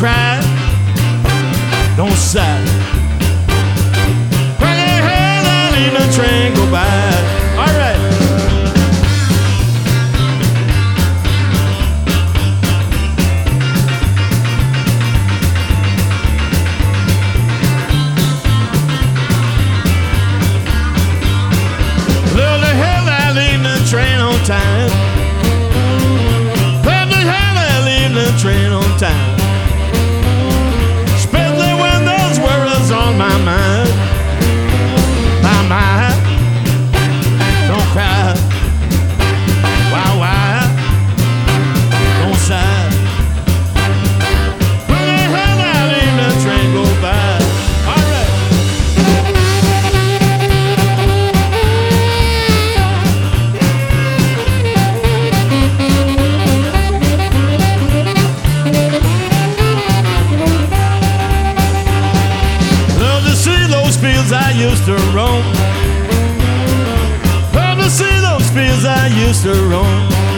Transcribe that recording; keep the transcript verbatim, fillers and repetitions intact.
cry, don't sigh. When you hear that evening train go by. All right. Love to hear that evening train on time. Love to hear that evening train on time. Especially when those worries on my mind. My mind, don't cry. Why, why? Don't sigh. When you hear that evening train go by. All right. Love to see those fields I used to roam. Love to see those fields I used to roam.